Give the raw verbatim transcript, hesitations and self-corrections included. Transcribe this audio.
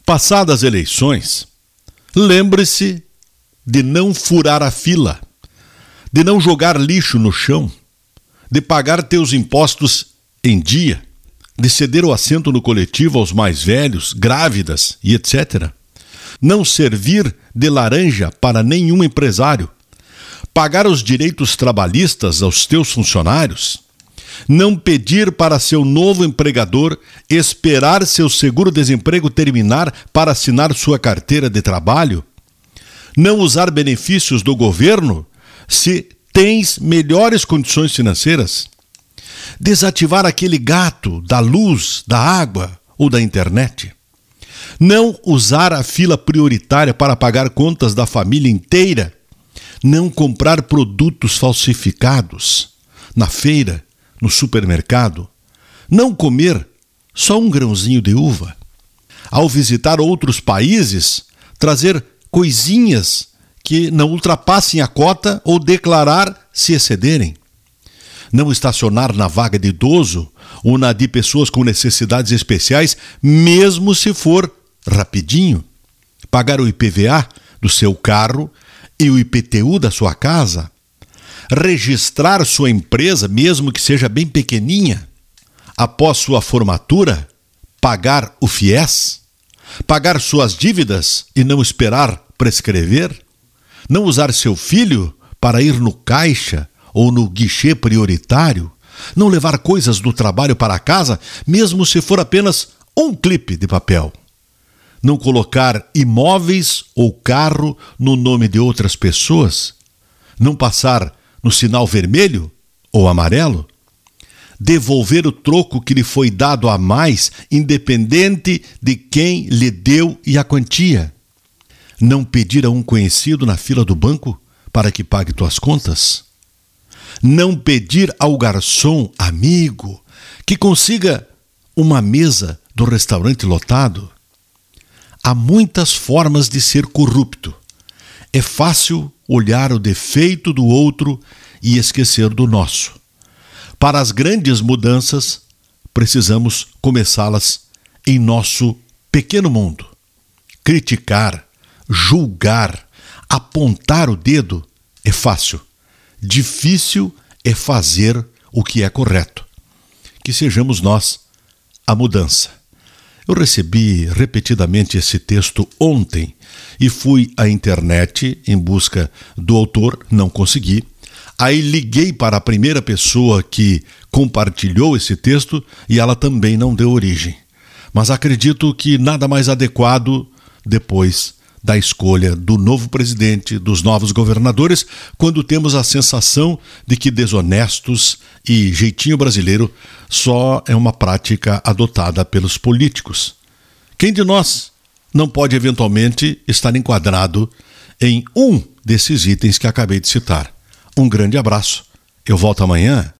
Passadas eleições, lembre-se de não furar a fila, de não jogar lixo no chão, de pagar teus impostos em dia, de ceder o assento no coletivo aos mais velhos, grávidas e etcétera. Não servir de laranja para nenhum empresário, pagar os direitos trabalhistas aos teus funcionários, não pedir para seu novo empregador esperar seu seguro-desemprego terminar para assinar sua carteira de trabalho, não usar benefícios do governo se tens melhores condições financeiras, desativar aquele gato da luz, da água ou da internet, não usar a fila prioritária para pagar contas da família inteira, não comprar produtos falsificados na feira, no supermercado, não comer só um grãozinho de uva. Ao visitar outros países, trazer coisinhas que não ultrapassem a cota ou declarar se excederem. Não estacionar na vaga de idoso ou na de pessoas com necessidades especiais, mesmo se for rapidinho. Pagar o I P V A do seu carro e o I P T U da sua casa. Registrar sua empresa, mesmo que seja bem pequeninha. Após sua formatura, pagar o fiéis. Pagar suas dívidas e não esperar prescrever. Não usar seu filho para ir no caixa ou no guichê prioritário. Não levar coisas do trabalho para casa, mesmo se for apenas um clipe de papel. Não colocar imóveis ou carro no nome de outras pessoas. Não passar no sinal vermelho ou amarelo. Devolver o troco que lhe foi dado a mais, independente de quem lhe deu e a quantia. Não pedir a um conhecido na fila do banco para que pague tuas contas. Não pedir ao garçom amigo que consiga uma mesa do restaurante lotado. Há muitas formas de ser corrupto. É fácil olhar o defeito do outro e esquecer do nosso. Para as grandes mudanças, precisamos começá-las em nosso pequeno mundo. Criticar, julgar, apontar o dedo é fácil. Difícil é fazer o que é correto. Que sejamos nós a mudança. Eu recebi repetidamente esse texto ontem e fui à internet em busca do autor, não consegui. Aí liguei para a primeira pessoa que compartilhou esse texto e ela também não deu origem. Mas acredito que nada mais adequado depois da escolha do novo presidente, dos novos governadores, quando temos a sensação de que desonestos e jeitinho brasileiro só é uma prática adotada pelos políticos. Quem de nós não pode eventualmente estar enquadrado em um desses itens que acabei de citar? Um grande abraço. Eu volto amanhã